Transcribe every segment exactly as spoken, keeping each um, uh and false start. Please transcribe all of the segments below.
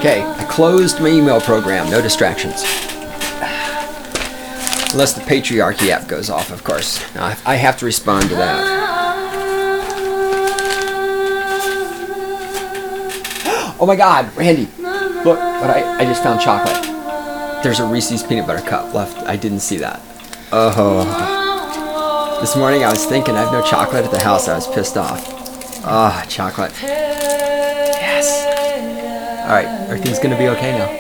Okay, I closed my email program. No distractions. Unless the Patriarchy app goes off, of course. Now, I have to respond to that. Oh my God, Randy. Look, but I, I just found chocolate. There's a Reese's peanut butter cup left. I didn't see that. Oh. This morning I was thinking I have no chocolate at the house. I was pissed off. Ah, oh, chocolate. Yes. All right, everything's gonna be okay now.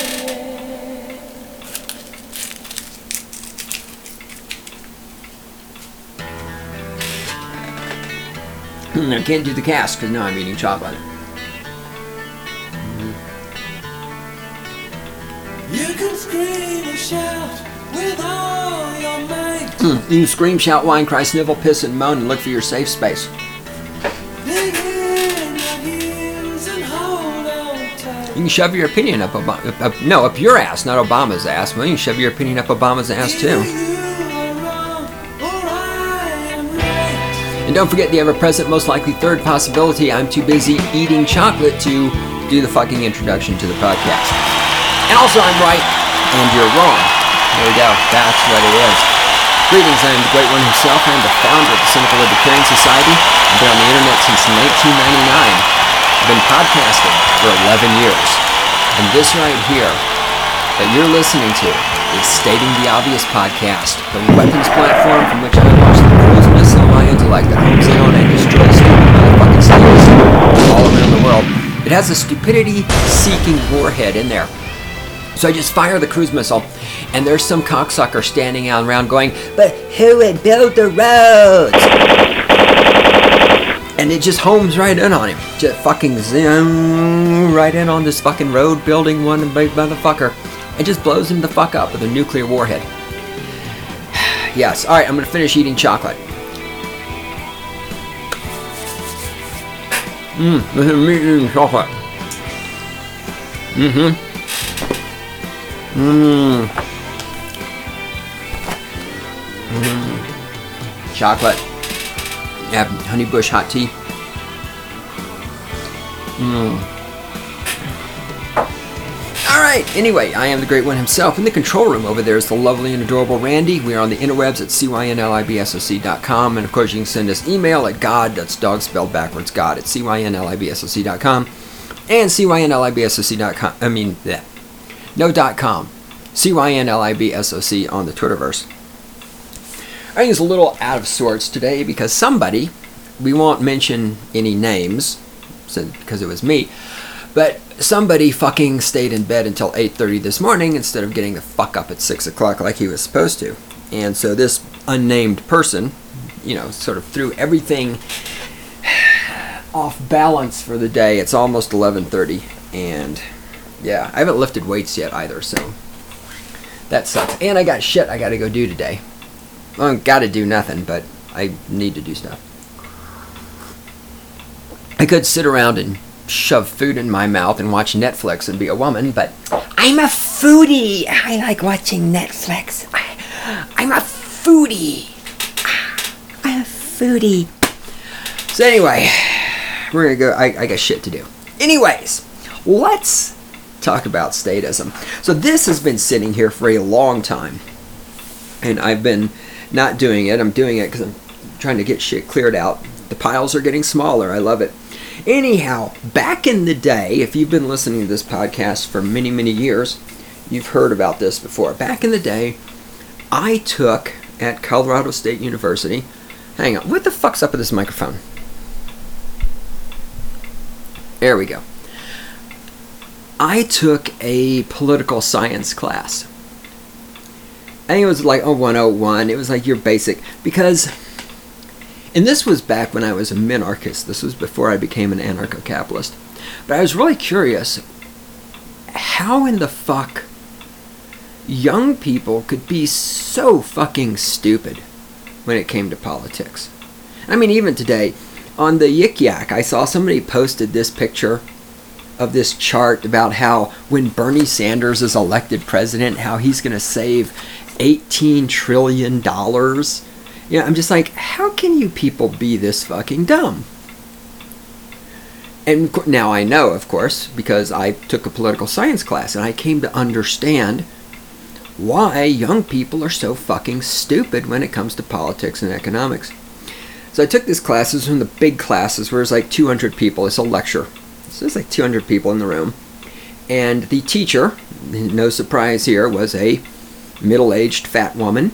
I can't do the cast because now I'm eating chocolate. You can scream and shout with all your might. Mm, you can scream, shout, whine, cry, snivel, piss, and moan, and look for your safe space. Dig in your heels and hold on tight. You can shove your opinion up, Obama, up, up, no, up your ass, not Obama's ass. Well, you can shove your opinion up Obama's ass too. You are wrong, or I am right. And don't forget the ever-present, most likely third possibility. I'm too busy eating chocolate to do the fucking introduction to the podcast. And also, I'm right, and you're wrong. There we go. That's what it is. Greetings, I am the Great One himself. I am the founder of the Cynical Libertarian Society. I've been on the internet since nineteen ninety-nine. I've been podcasting for eleven years. And this right here that you're listening to is Stating the Obvious Podcast, the weapons platform from which I launch the cruise missile of my intellect that homes in on and destroys stupid motherfucking states all around the world. It has a stupidity-seeking warhead in there. So I just fire the cruise missile, and there's some cocksucker standing out around going, but who would build the roads? And it just homes right in on him. Just fucking zoom right in on this fucking road building one big motherfucker. It just blows him the fuck up with a nuclear warhead. Yes, alright, I'm gonna finish eating chocolate. Mmm, this is me eating chocolate. Mm-hmm. Mmm. Mmm. Chocolate. Yeah, honey bush hot tea. Mmm. Alright, anyway, I am the Great One himself. In the control room over there is the lovely and adorable Randy. We are on the interwebs at C Y N L I B S O C dot com. And of course, you can send us email at God, that's dog spelled backwards, God, at C Y N L I B S O C dot com. And C Y N L I B S O C dot com. I mean, yeah. No dot com. C Y N L I B S O C on the Twitterverse. I think it's a little out of sorts today because somebody, we won't mention any names because it was me, but somebody fucking stayed in bed until eight thirty this morning instead of getting the fuck up at six o'clock like he was supposed to. And so this unnamed person, you know, sort of threw everything off balance for the day. It's almost eleven thirty and yeah, I haven't lifted weights yet either, so that sucks. And I got shit I gotta go do today. Well, I gotta do nothing, but I need to do stuff. I could sit around and shove food in my mouth and watch Netflix and be a woman, but I'm a foodie. I like watching Netflix. I, I'm a foodie. I'm a foodie. So anyway, we're gonna go. I, I got shit to do. Anyways, let's talk about statism. So this has been sitting here for a long time, and I've been not doing it. I'm doing it because I'm trying to get shit cleared out. The piles are getting smaller. I love it. Anyhow, back in the day, if you've been listening to this podcast for many, many years, you've heard about this before. Back in the day, I took at Colorado State University. Hang on, what the fuck's up with this microphone? There we go. I took a political science class. I think it was like oh one oh one. It was like your basic, because, and this was back when I was a minarchist. This was before I became an anarcho-capitalist. But I was really curious how in the fuck young people could be so fucking stupid when it came to politics. I mean, even today, on the Yik Yak, I saw somebody posted this picture of this chart about how when Bernie Sanders is elected president, how he's going to save eighteen trillion dollars. Yeah, I'm just like, how can you people be this fucking dumb? And co- now I know, of course, because I took a political science class and I came to understand why young people are so fucking stupid when it comes to politics and economics. So I took this class. This was one of the big classes where it's like two hundred people. It's a lecture. So there's like two hundred people in the room. And the teacher, no surprise here, was a middle-aged fat woman.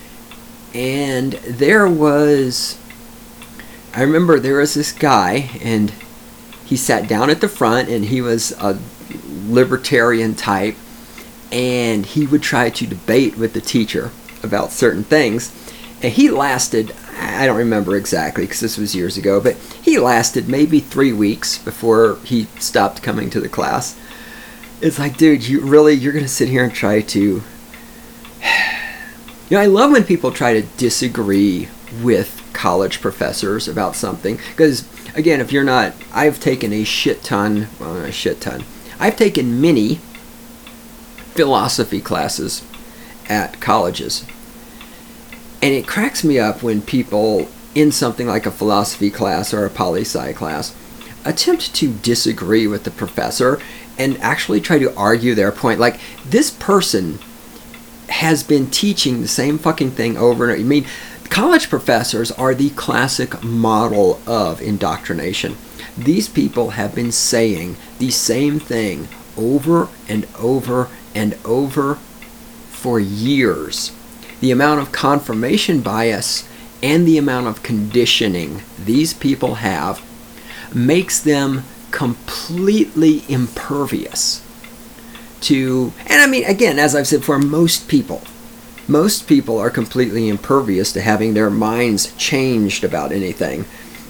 And there was, I remember there was this guy, and he sat down at the front, and he was a libertarian type, and he would try to debate with the teacher about certain things. And he lasted, I don't remember exactly because this was years ago, but he lasted maybe three weeks before he stopped coming to the class. It's like, dude, you really, you're going to sit here and try to... You know, I love when people try to disagree with college professors about something. Because, again, if you're not... I've taken a shit ton, well, not a shit ton. I've taken many philosophy classes at colleges. And it cracks me up when people in something like a philosophy class or a poli-sci class attempt to disagree with the professor and actually try to argue their point. Like, this person has been teaching the same fucking thing over and over. I mean, college professors are the classic model of indoctrination. These people have been saying the same thing over and over and over for years. The amount of confirmation bias and the amount of conditioning these people have makes them completely impervious to, and I mean, again, as I've said, for most people, most people are completely impervious to having their minds changed about anything.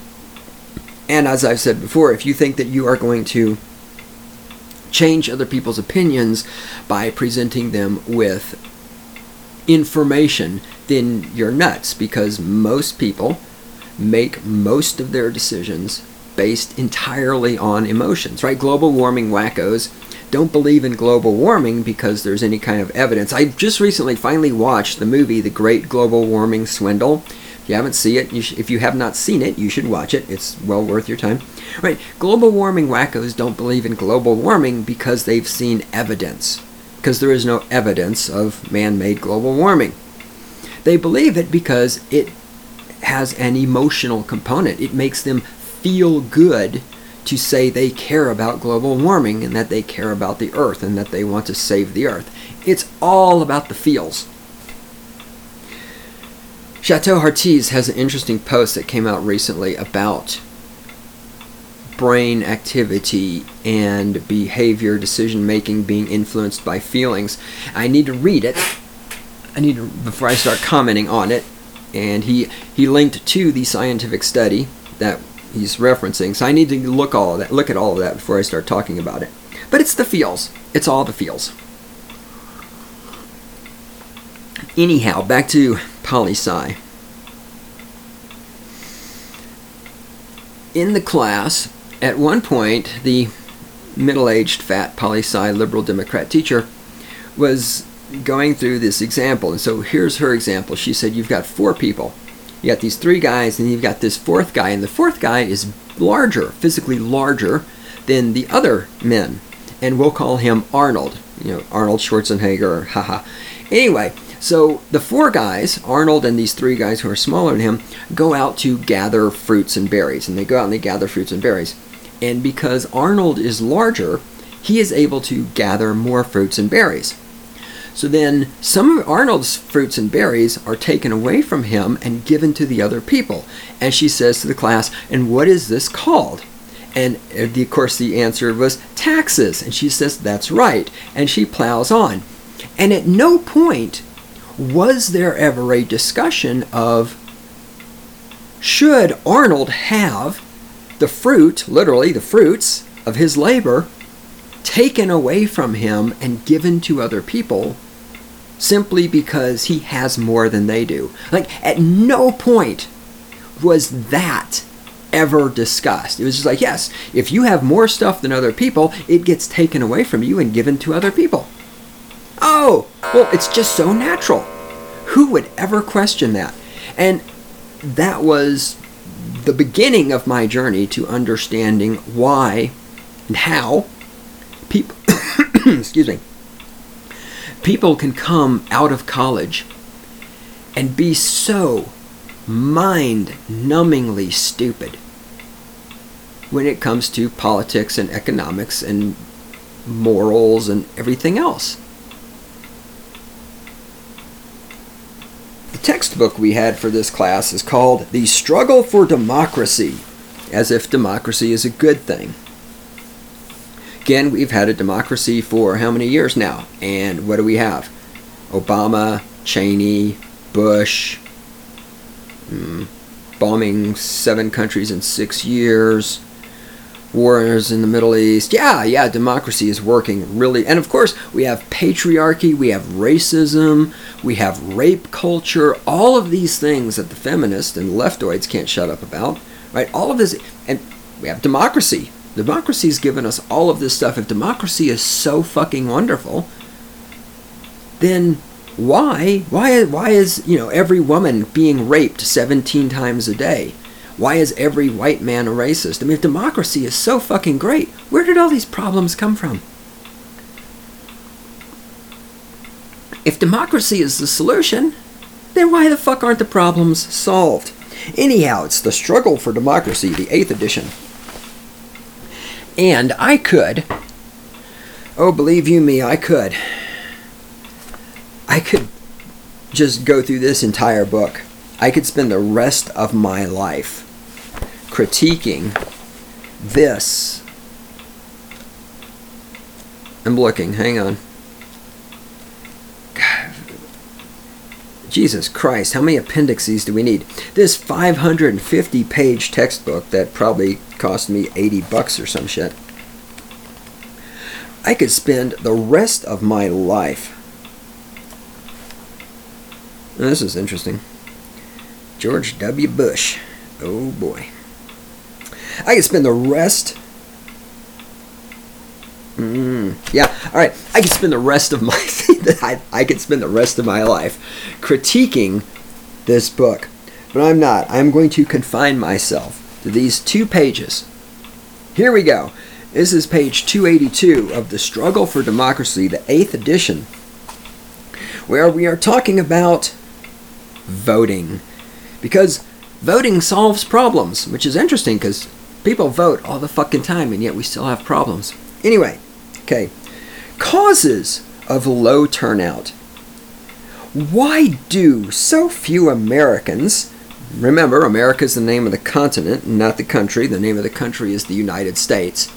And as I've said before, if you think that you are going to change other people's opinions by presenting them with information, then you're nuts, because most people make most of their decisions based entirely on emotions, right? Global warming wackos don't believe in global warming because there's any kind of evidence. I just recently finally watched the movie The Great Global Warming Swindle. If you haven't seen it, you sh- if you have not seen it, you should watch it. It's well worth your time. Right? Global warming wackos don't believe in global warming because they've seen evidence, because there is no evidence of man-made global warming. They believe it because it has an emotional component. It makes them feel good to say they care about global warming and that they care about the earth and that they want to save the earth. It's all about the feels. Chateau Hartiz has an interesting post that came out recently about brain activity and behavior, decision making being influenced by feelings. I need to read it. I need to, before I start commenting on it. And he he linked to the scientific study that he's referencing, so I need to look all of that, look at all of that before I start talking about it. But it's the feels. It's all the feels. Anyhow, back to poli-sci. In the class, at one point, the middle-aged, fat, poli-sci, liberal Democrat teacher was going through this example. And so here's her example. She said, you've got four people. You got these three guys, and you've got this fourth guy, and the fourth guy is larger, physically larger than the other men. And we'll call him Arnold. You know, Arnold Schwarzenegger, haha. Anyway, so the four guys, Arnold and these three guys who are smaller than him, go out to gather fruits and berries. And they go out and they gather fruits and berries. And because Arnold is larger, he is able to gather more fruits and berries. So then some of Arnold's fruits and berries are taken away from him and given to the other people. And she says to the class, and what is this called? And of course the answer was taxes. And she says, that's right. And she plows on. And at no point was there ever a discussion of, should Arnold have the fruit, literally the fruits of his labor, taken away from him and given to other people simply because he has more than they do? Like, at no point was that ever discussed. It was just like, yes, if you have more stuff than other people, it gets taken away from you and given to other people. Oh, well, it's just so natural. Who would ever question that? And that was the beginning of my journey to understanding why and how people, excuse me, people can come out of college and be so mind-numbingly stupid when it comes to politics and economics and morals and everything else. The textbook we had for this class is called The Struggle for Democracy, as if democracy is a good thing. Again, we've had a democracy for how many years now? And what do we have? Obama, Cheney, Bush, mm, bombing seven countries in six years, wars in the Middle East. Yeah, yeah, democracy is working really. And of course, we have patriarchy, we have racism, we have rape culture, all of these things that the feminists and leftoids can't shut up about, right? All of this, and we have democracy. Democracy's given us all of this stuff. If democracy is so fucking wonderful, then why, why, why is, you know, every woman being raped seventeen times a day? Why is every white man a racist? I mean, if democracy is so fucking great, where did all these problems come from? If democracy is the solution, then why the fuck aren't the problems solved? Anyhow, it's The Struggle for Democracy, the eighth edition. And I could, oh, believe you me, I could. I could just go through this entire book. I could spend the rest of my life critiquing this. I'm looking, hang on. God. Jesus Christ, how many appendices do we need? This five hundred fifty page textbook that probably cost me eighty bucks or some shit. I could spend the rest of my life. Now, this is interesting. George W. Bush. Oh boy. I could spend the rest... Mm, yeah, alright. I could spend the rest of my... I, I could spend the rest of my life critiquing this book. But I'm not. I'm going to confine myself to these two pages. Here we go. This is page two eighty-two of The Struggle for Democracy, the eighth edition, where we are talking about voting. Because voting solves problems, which is interesting because people vote all the fucking time and yet we still have problems. Anyway, okay. Causes of low turnout. Why do so few Americans, remember, America is the name of the continent, not the country. The name of the country is the United States.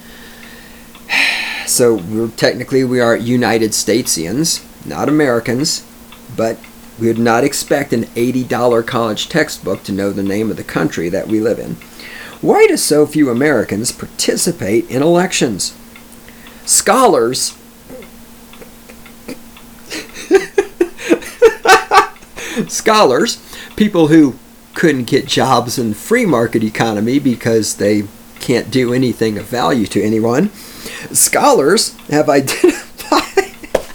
So we're, technically we are United Statesians, not Americans, but we would not expect an eighty dollars college textbook to know the name of the country that we live in. Why do so few Americans participate in elections? Scholars Scholars, people who couldn't get jobs in the free market economy because they can't do anything of value to anyone. Scholars have identified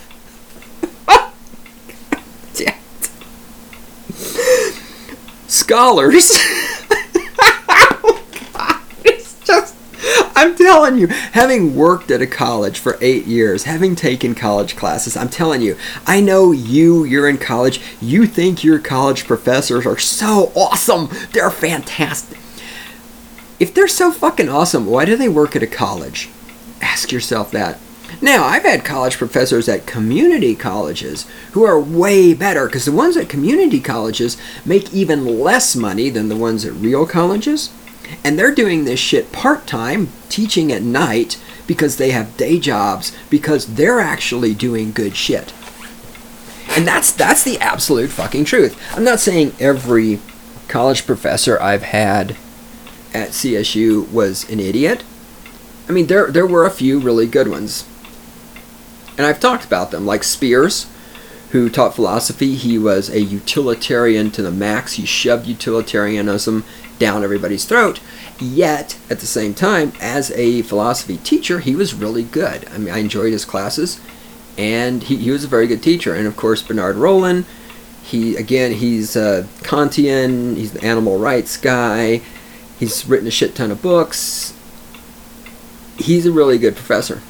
Scholars oh God, it's just, I'm telling you, having worked at a college for eight years, having taken college classes, I'm telling you, I know you, you're in college, you think your college professors are so awesome, they're fantastic. If they're so fucking awesome, why do they work at a college? Ask yourself that. Now, I've had college professors at community colleges who are way better, because the ones at community colleges make even less money than the ones at real colleges. And they're doing this shit part-time, teaching at night, because they have day jobs, because they're actually doing good shit. And that's that's the absolute fucking truth. I'm not saying every college professor I've had at C S U was an idiot. I mean, there there were a few really good ones. And I've talked about them, like Spears, who taught philosophy. He was a utilitarian to the max. He shoved utilitarianism down everybody's throat. Yet, at the same time, as a philosophy teacher, he was really good. I mean, I enjoyed his classes, and he, he was a very good teacher. And of course, Bernard Rollin, he again, he's a Kantian, he's the animal rights guy, He's written a shit ton of books. He's a really good professor.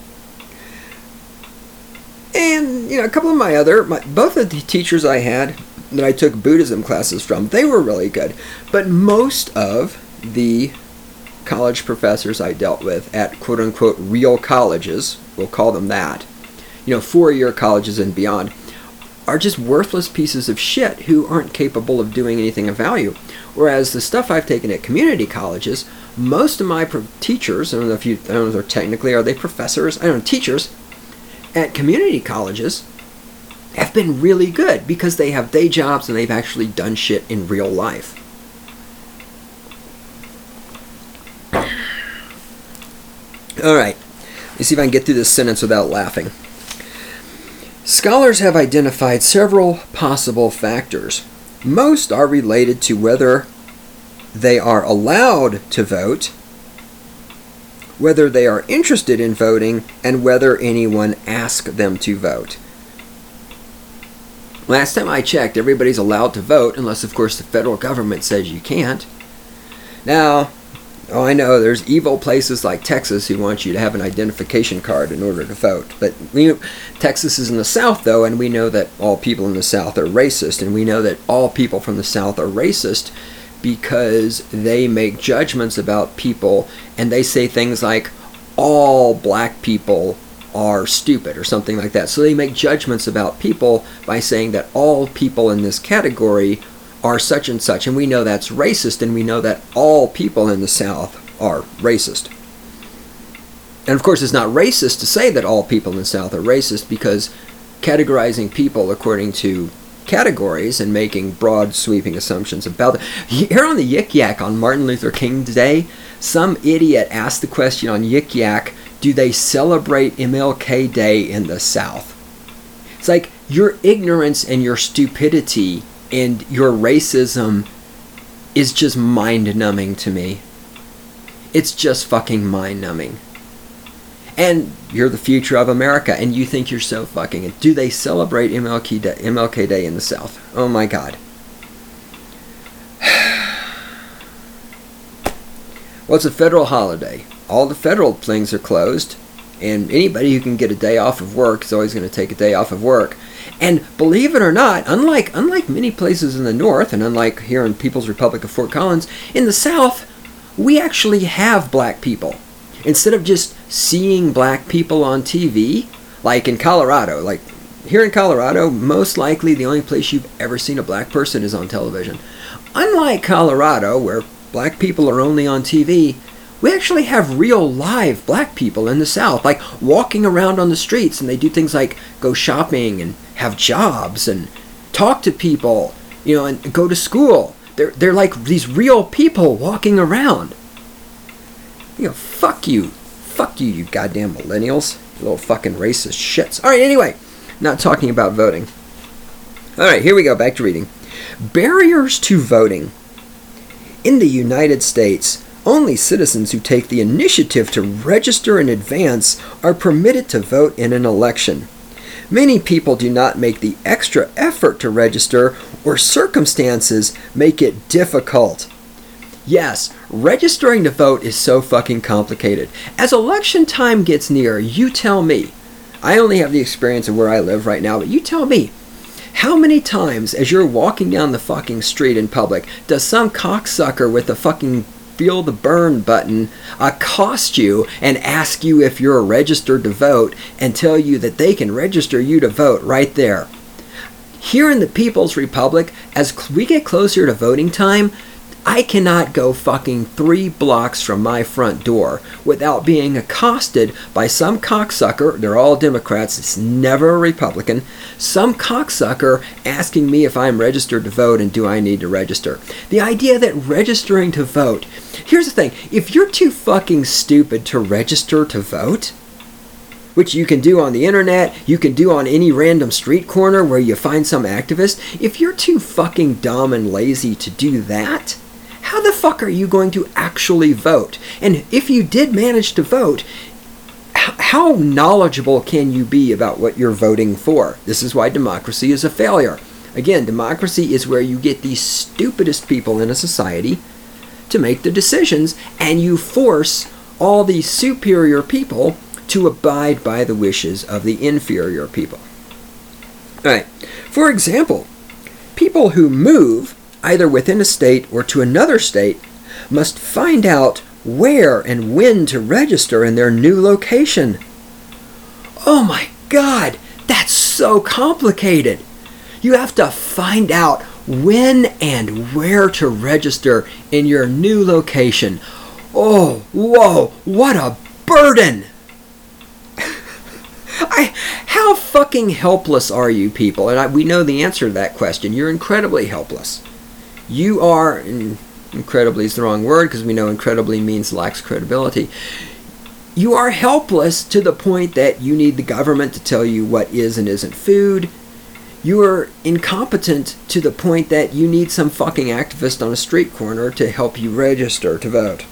And, you know, a couple of my other, my, both of the teachers I had that I took Buddhism classes from, they were really good. But most of the college professors I dealt with at quote-unquote real colleges, we'll call them that, you know, four-year colleges and beyond, are just worthless pieces of shit who aren't capable of doing anything of value. Whereas the stuff I've taken at community colleges, most of my pro- teachers, I don't know if you, I don't know if they're technically, are they professors? I don't know, teachers at community colleges have been really good because they have day jobs and they've actually done shit in real life. Alright, let's see if I can get through this sentence without laughing. Scholars have identified several possible factors. Most are related to whether they are allowed to vote, whether they are interested in voting, and whether anyone asked them to vote. Last time I checked, everybody's allowed to vote, unless of course the federal government says you can't. Now, oh, I know there's evil places like Texas who want you to have an identification card in order to vote. But we, Texas is in the South, though, and we know that all people in the South are racist. And we know that all people from the South are racist because they make judgments about people, and they say things like, all black people are stupid, or something like that. So they make judgments about people by saying that all people in this category are such and such, and we know that's racist, and we know that all people in the South are racist. And of course it's not racist to say that all people in the South are racist, because categorizing people according to categories and making broad sweeping assumptions about them. Here on the Yik Yak on Martin Luther King Day, some idiot asked the question on Yik Yak, do they celebrate M L K Day in the South? It's like your ignorance and your stupidity and your racism is just mind-numbing to me. It's just fucking mind-numbing. And you're the future of America, and you think you're so fucking... Do they celebrate M L K Day, M L K Day in the South? Oh my God. Well, it's a federal holiday. All the federal things are closed, and anybody who can get a day off of work is always going to take a day off of work. And believe it or not, unlike unlike many places in the North, and unlike here in People's Republic of Fort Collins, in the South, we actually have black people. Instead of just seeing black people on T V, like in Colorado, like here in Colorado, most likely the only place you've ever seen a black person is on television. Unlike Colorado, where black people are only on T V, we actually have real live black people in the South, like walking around on the streets, and they do things like go shopping and have jobs and talk to people, you know, and go to school. They're they're like these real people walking around. You know, fuck you. Fuck you, you goddamn millennials. You little fucking racist shits. Alright, anyway. Not talking about voting. Alright, here we go. Back to reading. Barriers to voting. In the United States, only citizens who take the initiative to register in advance are permitted to vote in an election. Many people do not make the extra effort to register, or circumstances make it difficult. Yes, registering to vote is so fucking complicated. As election time gets near, you tell me. I only have the experience of where I live right now, but you tell me. How many times, as you're walking down the fucking street in public, does some cocksucker with the fucking feel the burn button accost you and ask you if you're registered to vote and tell you that they can register you to vote right there? Here in the People's Republic, as we get closer to voting time, I cannot go fucking three blocks from my front door without being accosted by some cocksucker, they're all Democrats, it's never a Republican, some cocksucker asking me if I'm registered to vote and do I need to register. The idea that registering to vote, here's the thing, if you're too fucking stupid to register to vote, which you can do on the internet, you can do on any random street corner where you find some activist, if you're too fucking dumb and lazy to do that, how the fuck are you going to actually vote? And if you did manage to vote, how knowledgeable can you be about what you're voting for? This is why democracy is a failure. Again, democracy is where you get the stupidest people in a society to make the decisions, and you force all these superior people to abide by the wishes of the inferior people. All right. For example, people who move either within a state or to another state must find out where and when to register in their new location. Oh my God, that's so complicated. You have to find out when and where to register in your new location. Oh, whoa, what a burden. I, how fucking helpless are you people? And I, we know the answer to that question. You're incredibly helpless. You are, and incredibly is the wrong word because we know incredibly means lacks credibility. You are helpless to the point that you need the government to tell you what is and isn't food. You are incompetent to the point that you need some fucking activist on a street corner to help you register to vote.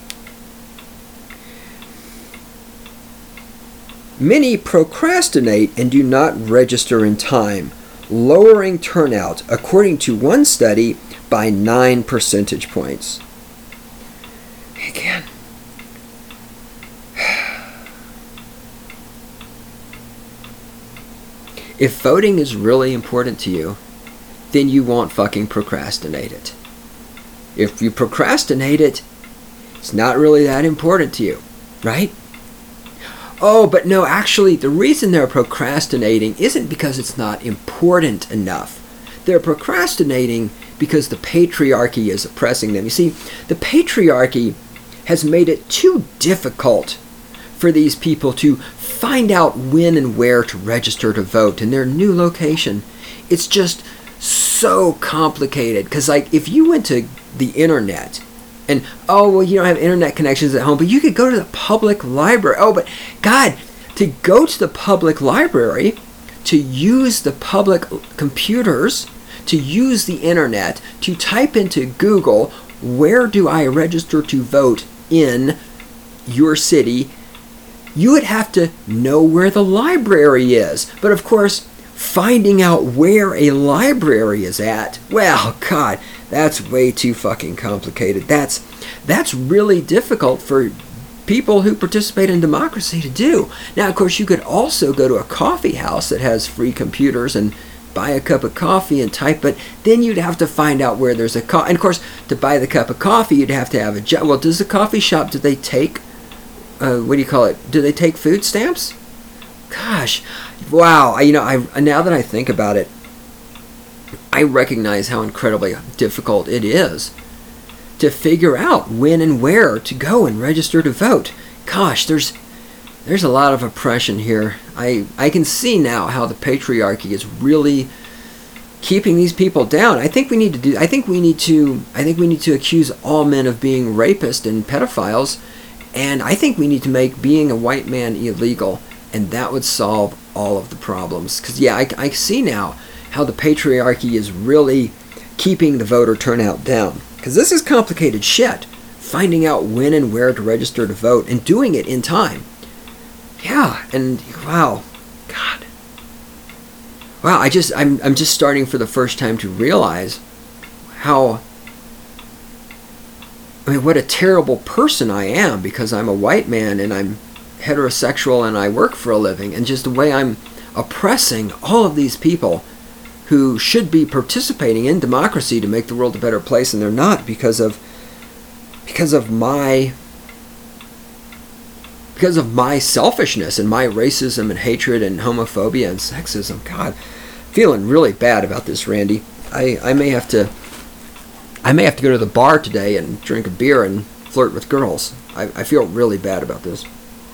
Many procrastinate and do not register in time, lowering turnout, according to one study, by nine percentage points. Again. If voting is really important to you, then you won't fucking procrastinate it. If you procrastinate it, it's not really that important to you, right? Oh, but no, actually, the reason they're procrastinating isn't because it's not important enough. They're procrastinating because the patriarchy is oppressing them. You see, the patriarchy has made it too difficult for these people to find out when and where to register to vote in their new location. It's just so complicated. Because, like, if you went to the internet and, oh, well, you don't have internet connections at home, but you could go to the public library. Oh, but, God, to go to the public library, to use the public computers, to use the internet, to type into Google, where do I register to vote in your city, you would have to know where the library is. But, of course, finding out where a library is at, well, God, that's way too fucking complicated. That's that's really difficult for people who participate in democracy to do. Now, of course, you could also go to a coffee house that has free computers and buy a cup of coffee and type, but then you'd have to find out where there's a co- and of course, to buy the cup of coffee, you'd have to have a job. Well, does the coffee shop, do they take, uh, what do you call it? Do they take food stamps? Gosh, wow. I, you know, I now that I think about it, I recognize how incredibly difficult it is to figure out when and where to go and register to vote. Gosh, there's there's a lot of oppression here. I I can see now how the patriarchy is really keeping these people down. I think we need to do I think we need to I think we need to accuse all men of being rapists and pedophiles, and I think we need to make being a white man illegal, and that would solve all of the problems. Cuz yeah, I I see now how the patriarchy is really keeping the voter turnout down. Because this is complicated shit. Finding out when and where to register to vote and doing it in time. Yeah, and wow, God. Wow, I just, I'm, I'm just starting for the first time to realize how, I mean, what a terrible person I am because I'm a white man and I'm heterosexual and I work for a living, and just the way I'm oppressing all of these people who should be participating in democracy to make the world a better place, and they're not because of because of my because of my selfishness and my racism and hatred and homophobia and sexism. God, feeling really bad about this, Randy. I, I may have to I may have to go to the bar today and drink a beer and flirt with girls. I, I feel really bad about this.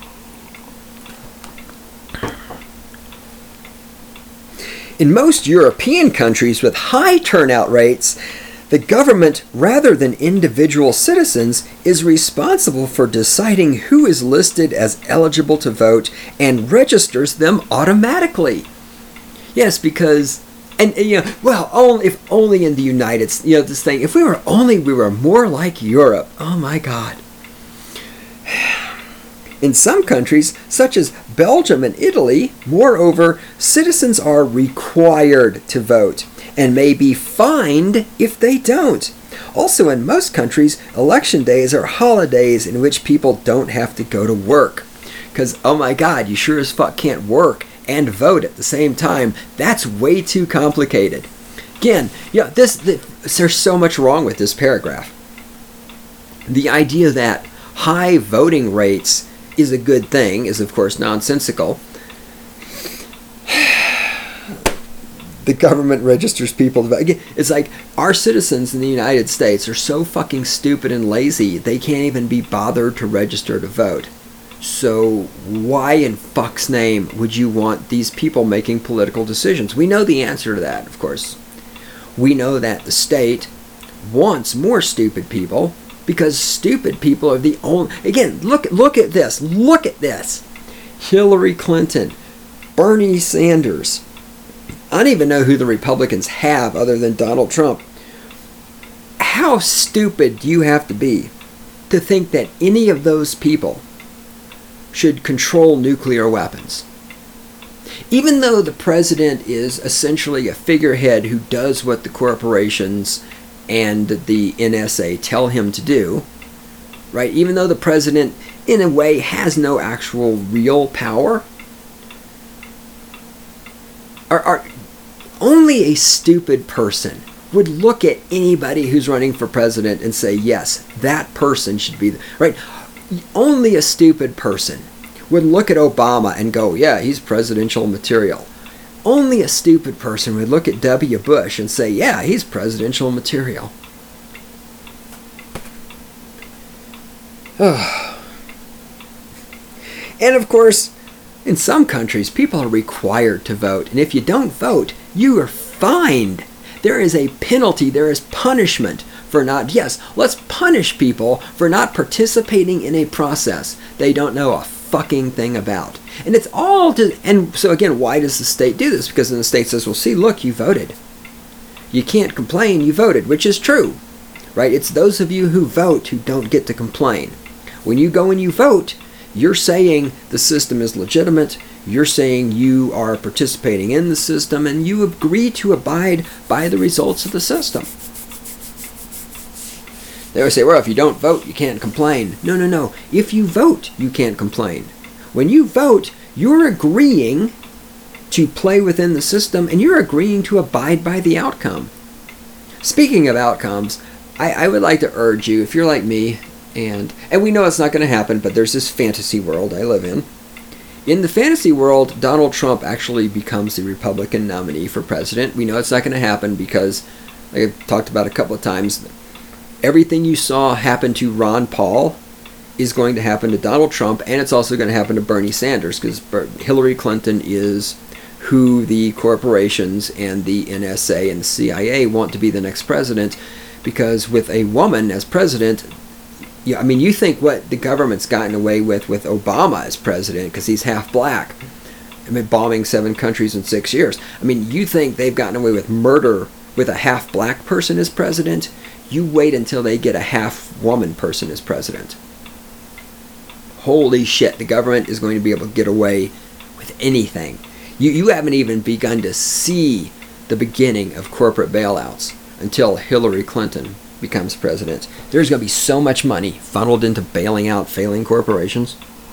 In most European countries with high turnout rates, the government, rather than individual citizens, is responsible for deciding who is listed as eligible to vote and registers them automatically. Yes, because, and, and you know, well, only, if only in the United States, you know, this thing, if we were only, we were more like Europe. Oh my God. In some countries, such as Belgium and Italy, moreover, citizens are required to vote and may be fined if they don't. Also, in most countries, election days are holidays in which people don't have to go to work. Because, oh my god, you sure as fuck can't work and vote at the same time. That's way too complicated. Again, yeah, this, this there's so much wrong with this paragraph. The idea that high voting rates is a good thing is, of course, nonsensical. The government registers people to vote. Again, it's like our citizens in the United States are so fucking stupid and lazy, they can't even be bothered to register to vote. So why in fuck's name would you want these people making political decisions? We know the answer to that, of course. We know that the state wants more stupid people because stupid people are the only... Again, look, look at this. Look at this. Hillary Clinton, Bernie Sanders. I don't even know who the Republicans have other than Donald Trump. How stupid do you have to be to think that any of those people should control nuclear weapons? Even though the president is essentially a figurehead who does what the corporations and the N S A tell him to do, right? Even though the president, in a way, has no actual real power, are, are only a stupid person would look at anybody who's running for president and say, yes, that person should be, the, right? Only a stupid person would look at Obama and go, yeah, he's presidential material. Only a stupid person would look at W. Bush and say, yeah, he's presidential material. And of course, in some countries, people are required to vote. And if you don't vote, you are fined. There is a penalty. There is punishment for not... Yes, let's punish people for not participating in a process they don't know a fucking thing about. And it's all... To, and so again, why does the state do this? Because then the state says, well, see, look, you voted. You can't complain, you voted, which is true. Right? It's those of you who vote who don't get to complain. When you go and you vote... You're saying the system is legitimate, you're saying you are participating in the system, and you agree to abide by the results of the system. They always say, well, if you don't vote, you can't complain. No, no, no. If you vote, you can't complain. When you vote, you're agreeing to play within the system, and you're agreeing to abide by the outcome. Speaking of outcomes, I, I would like to urge you, if you're like me, And and we know it's not going to happen, but there's this fantasy world I live in. In the fantasy world, Donald Trump actually becomes the Republican nominee for president. We know it's not going to happen because, like I've talked about a couple of times, everything you saw happen to Ron Paul is going to happen to Donald Trump, and it's also going to happen to Bernie Sanders, because Hillary Clinton is who the corporations and the N S A and the C I A want to be the next president, because with a woman as president... Yeah, I mean, you think what the government's gotten away with with Obama as president, because he's half black, I mean, bombing seven countries in six years. I mean, you think they've gotten away with murder with a half black person as president? You wait until they get a half woman person as president. Holy shit, the government is going to be able to get away with anything. You, you haven't even begun to see the beginning of corporate bailouts until Hillary Clinton becomes president. There's going to be so much money funneled into bailing out failing corporations.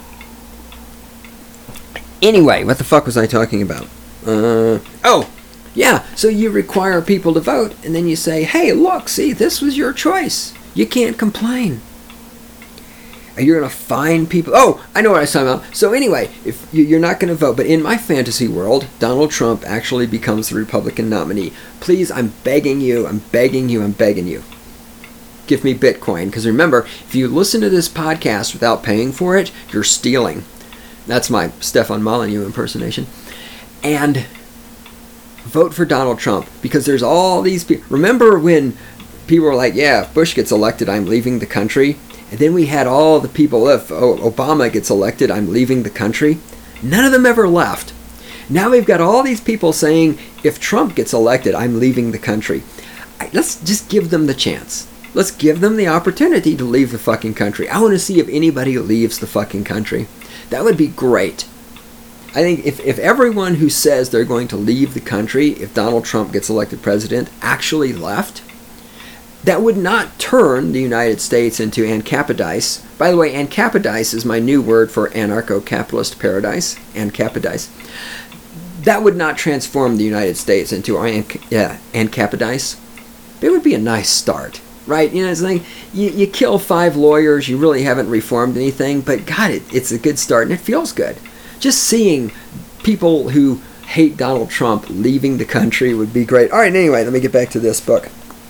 Anyway, what the fuck was I talking about? Uh, oh, yeah, so you require people to vote, and then you say, hey, look, see, this was your choice. You can't complain. You're going to fine people. Oh, I know what I was talking about. So anyway, if you're not going to vote, but in my fantasy world, Donald Trump actually becomes the Republican nominee. Please, I'm begging you, I'm begging you, I'm begging you. Give me Bitcoin, because remember, if you listen to this podcast without paying for it, you're stealing. That's my Stefan Molyneux impersonation. And vote for Donald Trump, because there's all these people. Remember when people were like, yeah, if Bush gets elected, I'm leaving the country? And then we had all the people, if Obama gets elected, I'm leaving the country. None of them ever left. Now we've got all these people saying, if Trump gets elected, I'm leaving the country. Let's just give them the chance. Let's give them the opportunity to leave the fucking country. I want to see if anybody leaves the fucking country. That would be great. I think if, if everyone who says they're going to leave the country if Donald Trump gets elected president actually left, that would not turn the United States into Ancapadise. By the way, Ancapadise is my new word for anarcho-capitalist paradise. Ancapadise. That would not transform the United States into Anc- yeah, Ancapadise. It would be a nice start, right? You know, it's like you, you kill five lawyers, you really haven't reformed anything, but God, it, it's a good start and it feels good. Just seeing people who hate Donald Trump leaving the country would be great. All right, anyway, let me get back to this book.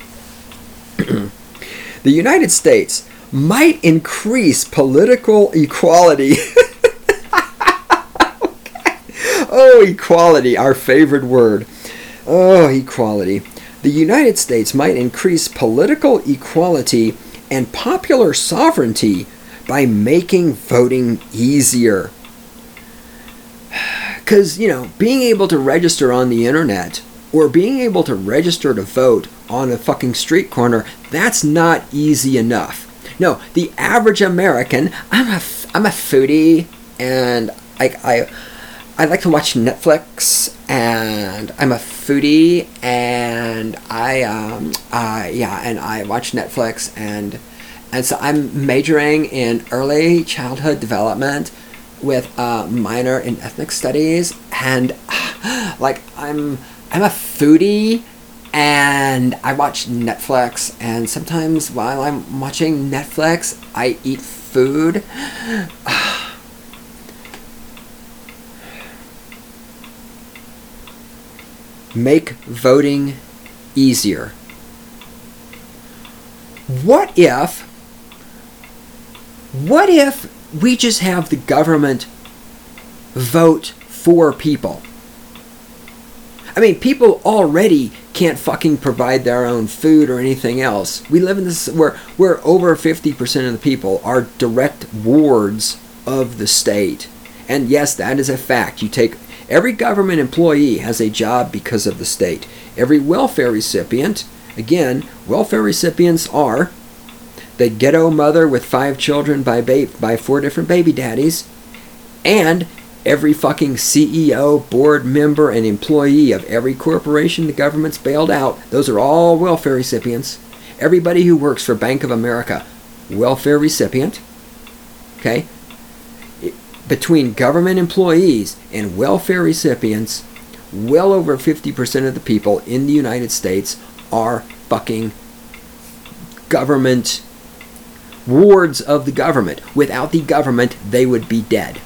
The United States might increase political equality. Okay. Oh, equality, our favorite word. Oh, equality. The United States might increase political equality and popular sovereignty by making voting easier. Because, you know, being able to register on the internet or being able to register to vote on a fucking street corner, that's not easy enough. No, the average American, I'm a, I'm a foodie, and I, I, I like to watch Netflix, and I'm a foodie, and I, um, uh, yeah, and I watch Netflix, and, and so I'm majoring in early childhood development with a minor in ethnic studies, and like I'm I'm a foodie, and I watch Netflix, and sometimes while I'm watching Netflix I eat food. Make voting easier. What if what if we just have the government vote for people? I mean, people already can't fucking provide their own food or anything else. We live in this where where over fifty percent of the people are direct wards of the state. And yes, that is a fact. You take every government employee has a job because of the state. Every welfare recipient, again, welfare recipients are the ghetto mother with five children by ba- by four different baby daddies, and every fucking C E O, board member, and employee of every corporation the government's bailed out. Those are all welfare recipients. Everybody who works for Bank of America, welfare recipient. Okay? Between government employees and welfare recipients, well over fifty percent of the people in the United States are fucking government wards of the government. Without the government, they would be dead.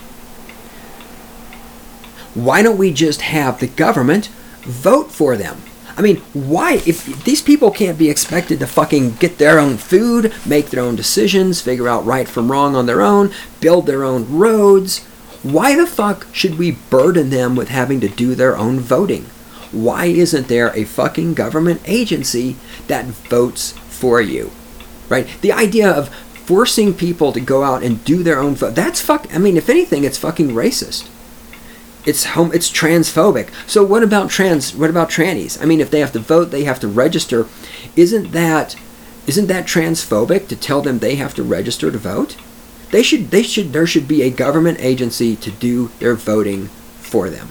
Why don't we just have the government vote for them? I mean, why? If these people can't be expected to fucking get their own food, make their own decisions, figure out right from wrong on their own, build their own roads, why the fuck should we burden them with having to do their own voting? Why isn't there a fucking government agency that votes for you? Right? The idea of forcing people to go out and do their own vote, that's fuck, I mean, if anything, it's fucking racist. It's home. It's transphobic. So what about trans? What about trannies? I mean, if they have to vote, they have to register. Isn't that, isn't that transphobic to tell them they have to register to vote? They should. They should. There should be a government agency to do their voting for them.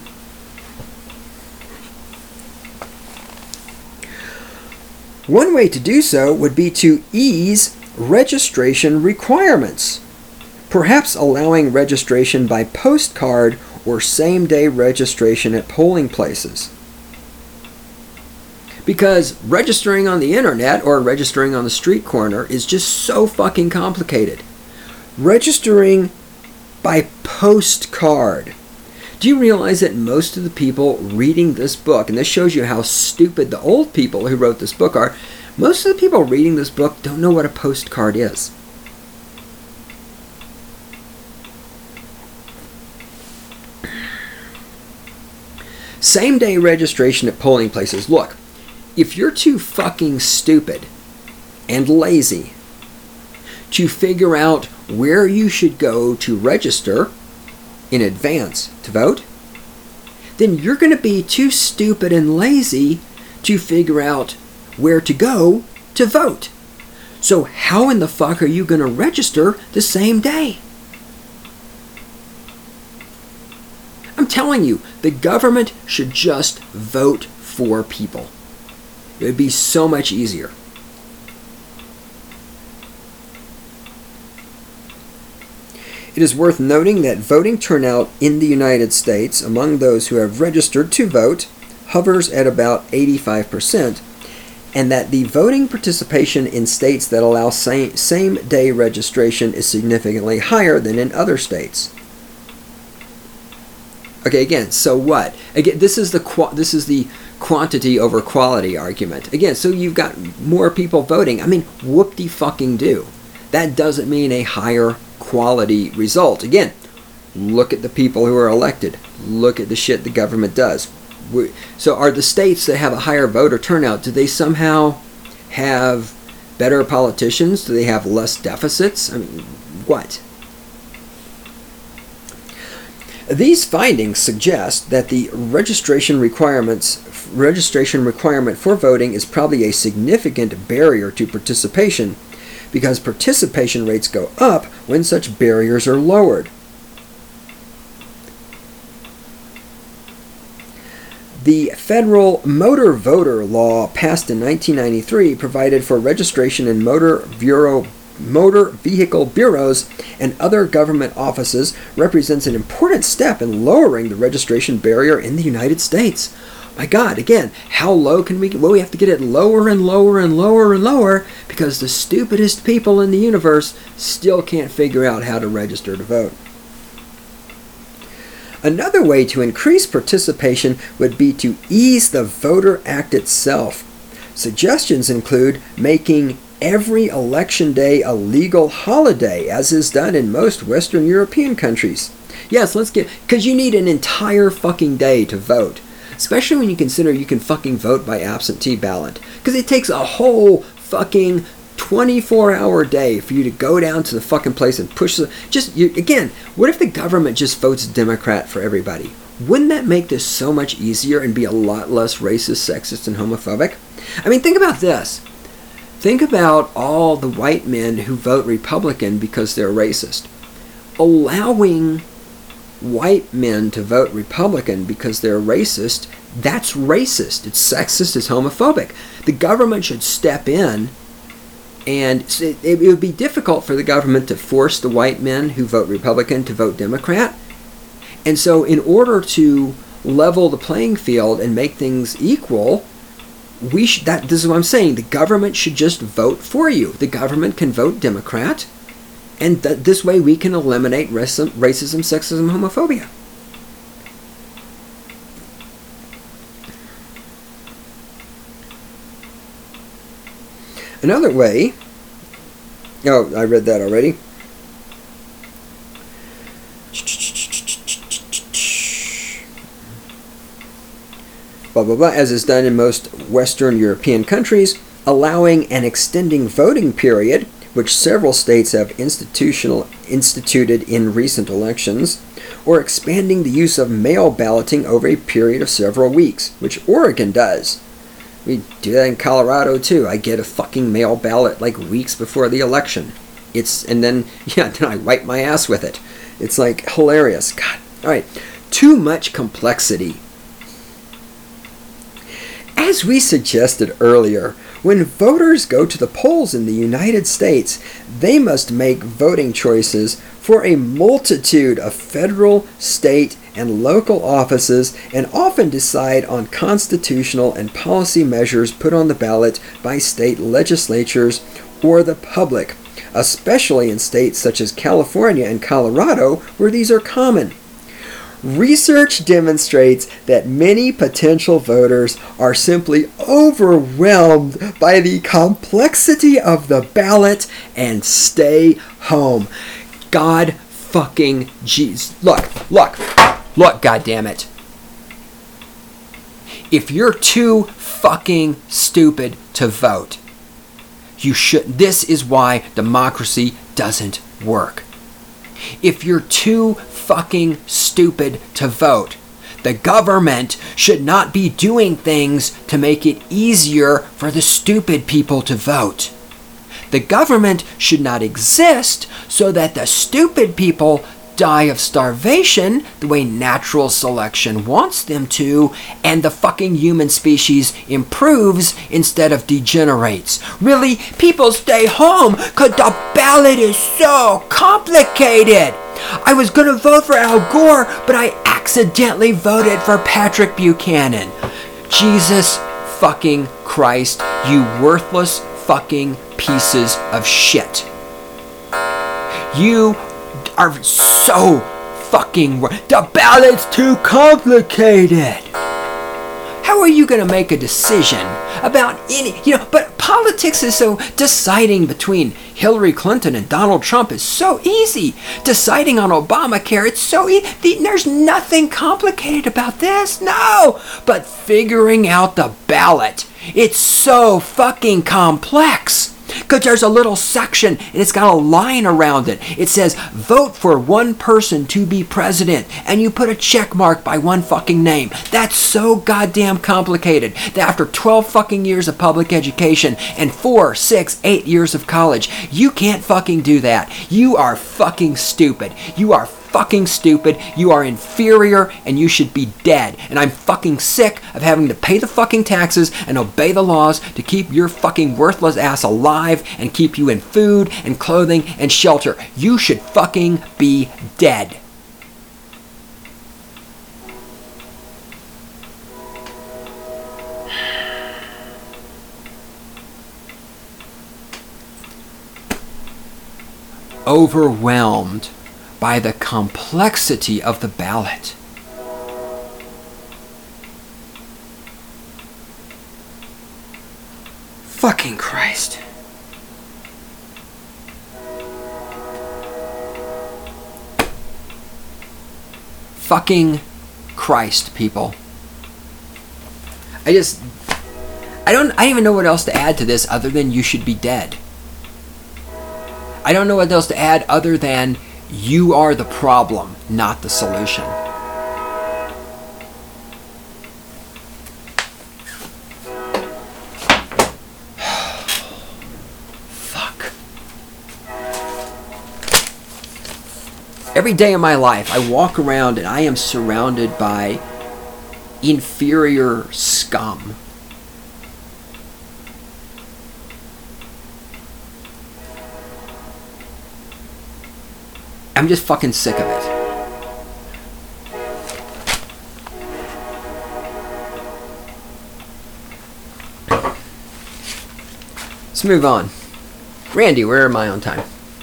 One way to do so would be to ease registration requirements, perhaps allowing registration by postcard or same-day registration at polling places. Because registering on the internet or registering on the street corner is just so fucking complicated. Registering by postcard. Do you realize that most of the people reading this book, and this shows you how stupid the old people who wrote this book are, most of the people reading this book don't know what a postcard is. Same-day registration at polling places. Look, if you're too fucking stupid and lazy to figure out where you should go to register in advance to vote, then you're going to be too stupid and lazy to figure out where to go to vote. So how in the fuck are you going to register the same day? I'm telling you, the government should just vote for people. It would be so much easier. It is worth noting that voting turnout in the United States among those who have registered to vote hovers at about eighty-five percent, and that the voting participation in states that allow same, same-day registration is significantly higher than in other states. Okay, again, so what? Again, this is the qu- this is the quantity over quality argument. Again, so you've got more people voting. I mean, whoop-de-fucking-do. That doesn't mean a higher quality result. Again, look at the people who are elected. Look at the shit the government does. We, so are the states that have a higher voter turnout, do they somehow have better politicians? Do they have less deficits? I mean, what? These findings suggest that the registration requirements registration requirement for voting is probably a significant barrier to participation, because participation rates go up when such barriers are lowered. The federal motor voter law passed in nineteen ninety-three provided for registration in motor bureau motor vehicle bureaus and other government offices, represents an important step in lowering the registration barrier in the United States. My God, again, how low can we get? Well, we have to get it lower and lower and lower and lower, because the stupidest people in the universe still can't figure out how to register to vote. Another way to increase participation would be to ease the Voter Act itself. Suggestions include making every election day a legal holiday, as is done in most Western European countries. Yes, let's get, because you need an entire fucking day to vote. Especially when you consider you can fucking vote by absentee ballot. Because it takes a whole fucking twenty-four hour day for you to go down to the fucking place and push the... Just, you, again, what if the government just votes Democrat for everybody? Wouldn't that make this so much easier and be a lot less racist, sexist, and homophobic? I mean, think about this. Think about all the white men who vote Republican because they're racist. Allowing white men to vote Republican because they're racist, that's racist. It's sexist, it's homophobic. The government should step in, and it, it would be difficult for the government to force the white men who vote Republican to vote Democrat. And so in order to level the playing field and make things equal, we should, that this is what I'm saying, the government should just vote for you. The government can vote Democrat, and th- this way we can eliminate racism, racism, sexism, homophobia. Another way, oh, I read that already. Blah, blah, blah, as is done in most Western European countries, allowing an extending voting period, which several states have institutional instituted in recent elections, or expanding the use of mail balloting over a period of several weeks, which Oregon does. We do that in Colorado too. I get a fucking mail ballot like weeks before the election. It's and then yeah, then I wipe my ass with it. It's like hilarious. God. All right. Too much complexity. As we suggested earlier, when voters go to the polls in the United States, they must make voting choices for a multitude of federal, state, and local offices, and often decide on constitutional and policy measures put on the ballot by state legislatures or the public, especially in states such as California and Colorado, where these are common. Research demonstrates that many potential voters are simply overwhelmed by the complexity of the ballot and stay home. God fucking jeez. Look, look, look, goddammit. If you're too fucking stupid to vote, you should. This is why democracy doesn't work. If you're too fucking stupid to vote, the government should not be doing things to make it easier for the stupid people to vote. The government should not exist so that the stupid people die of starvation the way natural selection wants them to, and the fucking human species improves instead of degenerates. Really, people stay home because the ballot is so complicated. I was gonna vote for Al Gore, but I accidentally voted for Patrick Buchanan. Jesus fucking Christ, you worthless fucking pieces of shit. You are so fucking wor- the ballot's too complicated. How are you going to make a decision about any, you know, but politics is so, deciding between Hillary Clinton and Donald Trump is so easy. Deciding on Obamacare, it's so easy. There's nothing complicated about this, no. But figuring out the ballot, it's so fucking complex. Because there's a little section and it's got a line around it. It says, vote for one person to be president. And you put a check mark by one fucking name. That's so goddamn complicated that after twelve fucking years of public education and four, six, eight years of college, you can't fucking do that. You are fucking stupid. You are fucking stupid, you are inferior, and you should be dead. And I'm fucking sick of having to pay the fucking taxes and obey the laws to keep your fucking worthless ass alive and keep you in food and clothing and shelter. You should fucking be dead. Overwhelmed by the complexity of the ballot. Fucking Christ. Fucking Christ, people. I just, I don't, I don't even know what else to add to this other than you should be dead. I don't know what else to add other than you are the problem, not the solution. Fuck. Every day of my life, I walk around and I am surrounded by inferior scum. I'm just fucking sick of it. Let's move on. Randy, where am I on time?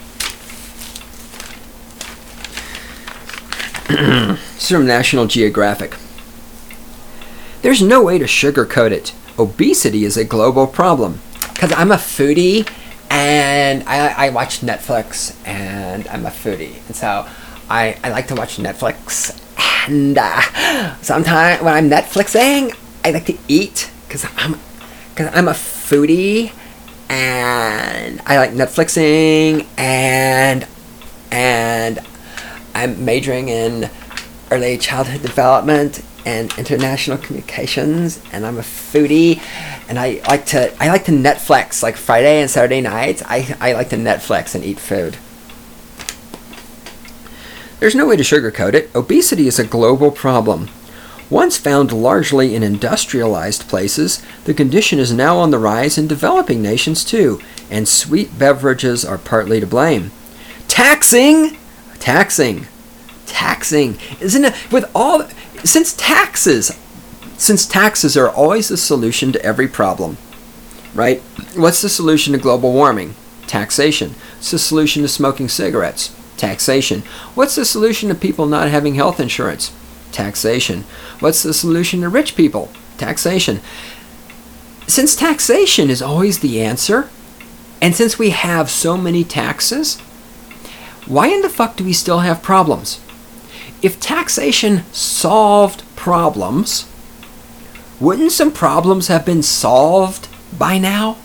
This is from National Geographic. There's no way to sugarcoat it. Obesity is a global problem. Because I'm a foodie and I, I watch Netflix and I'm a foodie. And so I, I like to watch Netflix. And uh, sometimes when I'm Netflixing, I like to eat because I'm, cause I'm a foodie. And I like Netflixing, and and I'm majoring in early childhood development and international communications, and I'm a foodie, and I like to I like to Netflix like Friday and Saturday nights. I I like to Netflix and eat food. There's no way to sugarcoat it. Obesity is a global problem. Once found largely in industrialized places, the condition is now on the rise in developing nations too, and sweet beverages are partly to blame. Taxing, taxing, taxing, isn't it? With all, since taxes, since taxes are always the solution to every problem, right? What's the solution to global warming? Taxation. What's the solution to smoking cigarettes? Taxation. What's the solution to people not having health insurance? Taxation. What's the solution to rich people? Taxation. Since taxation is always the answer, and since we have so many taxes, why in the fuck do we still have problems? If taxation solved problems, wouldn't some problems have been solved by now?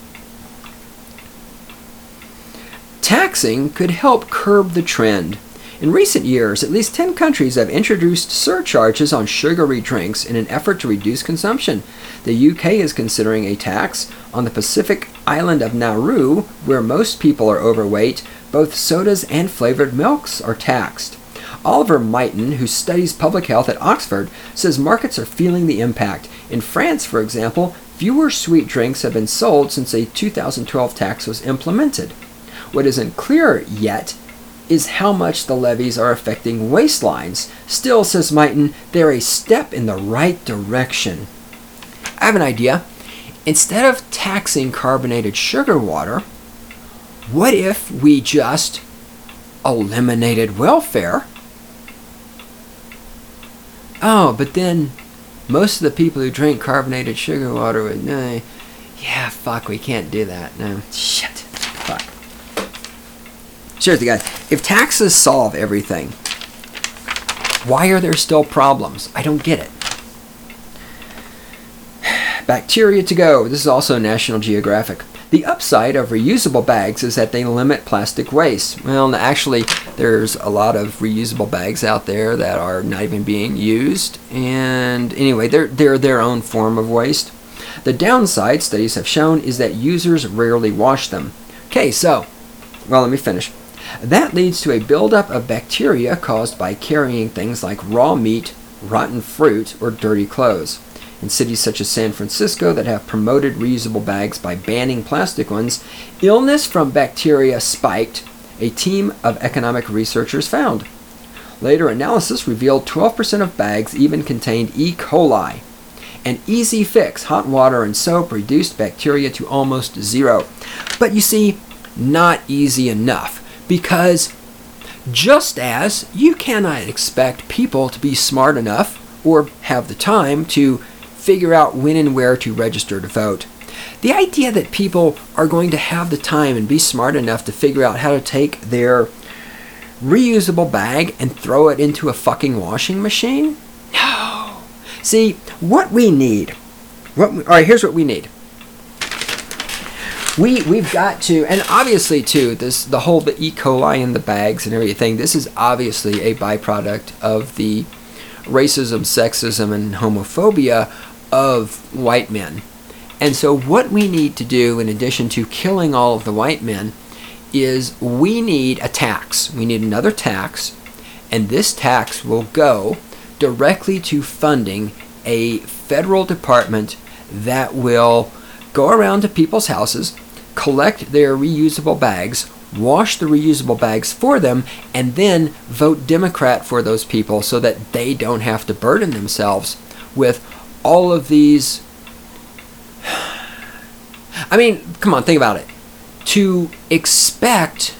Taxing could help curb the trend. In recent years, at least ten countries have introduced surcharges on sugary drinks in an effort to reduce consumption. The U K is considering a tax on the Pacific island of Nauru, where most people are overweight. Both sodas and flavored milks are taxed. Oliver Mighton, who studies public health at Oxford, says markets are feeling the impact. In France, for example, fewer sweet drinks have been sold since a two thousand twelve tax was implemented. What isn't clear yet is how much the levies are affecting waistlines. Still, says Mighton, they're a step in the right direction. I have an idea. Instead of taxing carbonated sugar water, what if we just eliminated welfare? Oh, but then most of the people who drink carbonated sugar water would, uh, yeah, fuck, we can't do that. No, shit, fuck. Seriously, guys, if taxes solve everything, why are there still problems? I don't get it. Bacteria to go. This is also National Geographic. The upside of reusable bags is that they limit plastic waste. Well, actually, there's a lot of reusable bags out there that are not even being used. And anyway, they're, they're their own form of waste. The downside, studies have shown, is that users rarely wash them. Okay, so, well, let me finish. That leads to a buildup of bacteria caused by carrying things like raw meat, rotten fruit, or dirty clothes. In cities such as San Francisco that have promoted reusable bags by banning plastic ones, illness from bacteria spiked, a team of economic researchers found. Later analysis revealed twelve percent of bags even contained E. coli. An easy fix, hot water and soap, reduced bacteria to almost zero. But you see, not easy enough, because just as you cannot expect people to be smart enough or have the time to figure out when and where to register to vote, the idea that people are going to have the time and be smart enough to figure out how to take their reusable bag and throw it into a fucking washing machine? No. See, what we need, what we, all right, here's what we need. We, we've got to, and obviously too, this the whole the E. coli in the bags and everything, this is obviously a byproduct of the racism, sexism, and homophobia of white men. And so what we need to do, in addition to killing all of the white men, is we need a tax. We need another tax, and this tax will go directly to funding a federal department that will go around to people's houses, collect their reusable bags, wash the reusable bags for them, and then vote Democrat for those people so that they don't have to burden themselves with all of these. I mean, come on, think about it. To expect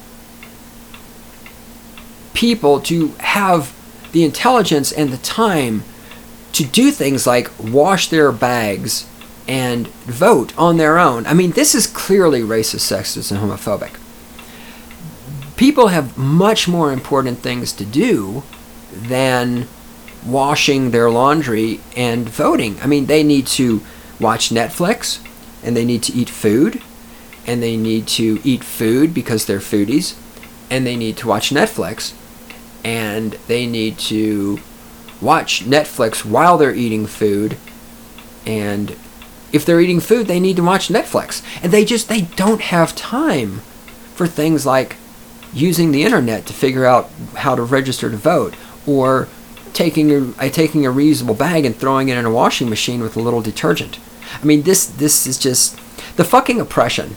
people to have the intelligence and the time to do things like wash their bags and vote on their own. I mean, this is clearly racist, sexist, and homophobic. People have much more important things to do than washing their laundry and voting. I mean, they need to watch Netflix, and they need to eat food, and they need to eat food because they're foodies, and they need to watch Netflix, and they need to watch Netflix while they're eating food, and if they're eating food, they need to watch Netflix. And they just, they don't have time for things like using the internet to figure out how to register to vote, or taking a, uh, taking a reusable bag and throwing it in a washing machine with a little detergent. I mean, this this is just the fucking oppression.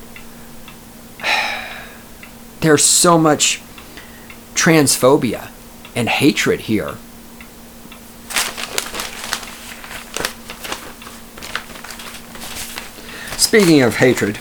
There's so much transphobia and hatred here. Speaking of hatred,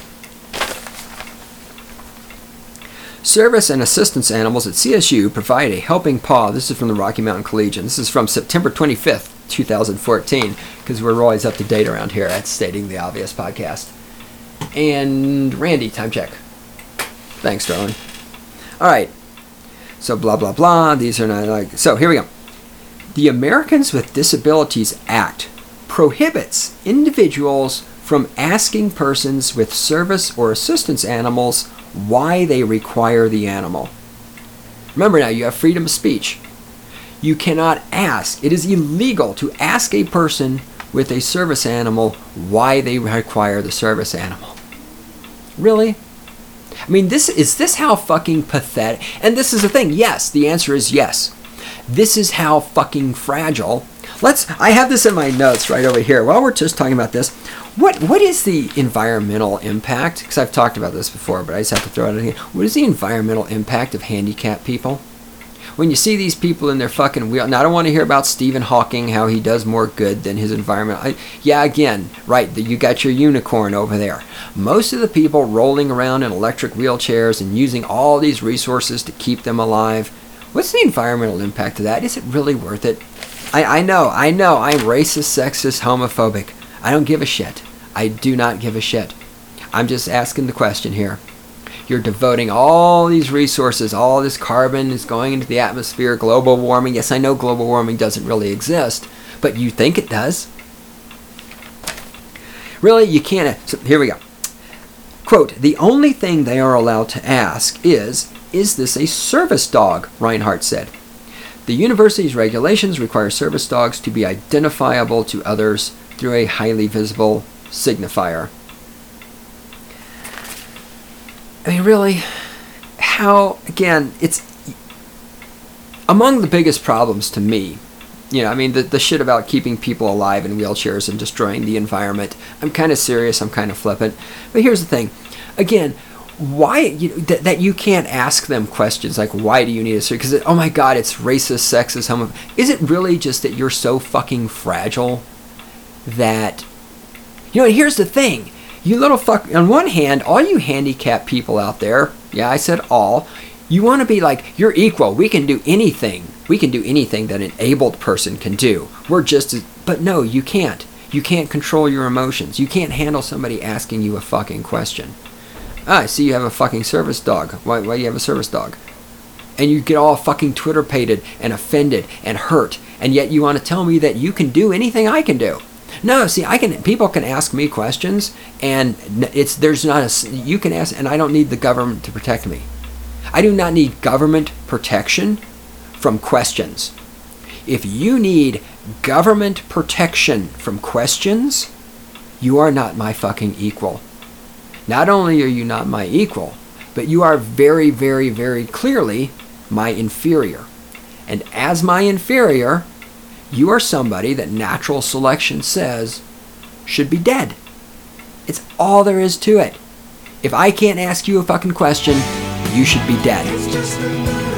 service and assistance animals at C S U provide a helping paw. This is from the Rocky Mountain Collegian. This is from September twenty-fifth, twenty fourteen, because we're always up to date around here at Stating the Obvious podcast. And Randy, time check. Thanks, darling. All right. So blah, blah, blah. These are not like... So here we go. The Americans with Disabilities Act prohibits individuals from asking persons with service or assistance animals why they require the animal. Remember now, you have freedom of speech. You cannot ask. It is illegal to ask a person with a service animal why they require the service animal. Really? I mean, this is this how fucking pathetic? And this is the thing. Yes, the answer is yes. This is how fucking fragile. Let's. I have this in my notes right over here. While we're just talking about this, what what is the environmental impact? Because I've talked about this before, but I just have to throw it in here. What is the environmental impact of handicapped people? When you see these people in their fucking wheel, now I don't want to hear about Stephen Hawking, how he does more good than his environment. I, yeah, again, right, you got your unicorn over there. Most of the people rolling around in electric wheelchairs and using all these resources to keep them alive, what's the environmental impact of that? Is it really worth it? I, I know, I know, I'm racist, sexist, homophobic. I don't give a shit. I do not give a shit. I'm just asking the question here. You're devoting all these resources, all this carbon is going into the atmosphere, global warming. Yes, I know global warming doesn't really exist, but you think it does. Really, you can't. So here we go. Quote, the only thing they are allowed to ask is, is this a service dog? Reinhardt said. The university's regulations require service dogs to be identifiable to others through a highly visible signifier. I mean, really, how, again, it's among the biggest problems to me. You know, I mean, the, the shit about keeping people alive in wheelchairs and destroying the environment. I'm kind of serious, I'm kind of flippant. But here's the thing. Again, why, you know, th- that you can't ask them questions like, why do you need a surgery? Because, oh my God, it's racist, sexist, homophobic. Is it really just that you're so fucking fragile that, you know, and here's the thing. You little fuck, on one hand, all you handicapped people out there, yeah, I said all, you want to be like, you're equal. We can do anything. We can do anything that an abled person can do. We're just as, but no, you can't. You can't control your emotions. You can't handle somebody asking you a fucking question. Ah, I see you have a fucking service dog. Why, why do you have a service dog? And you get all fucking Twitter-pated and offended and hurt, and yet you want to tell me that you can do anything I can do. No, see, I can. People can ask me questions, and it's there's not a. You can ask, and I don't need the government to protect me. I do not need government protection from questions. If you need government protection from questions, you are not my fucking equal. Not only are you not my equal, but you are very, very, very clearly my inferior. And as my inferior, you are somebody that natural selection says should be dead. It's all there is to it. If I can't ask you a fucking question, you should be dead. It's just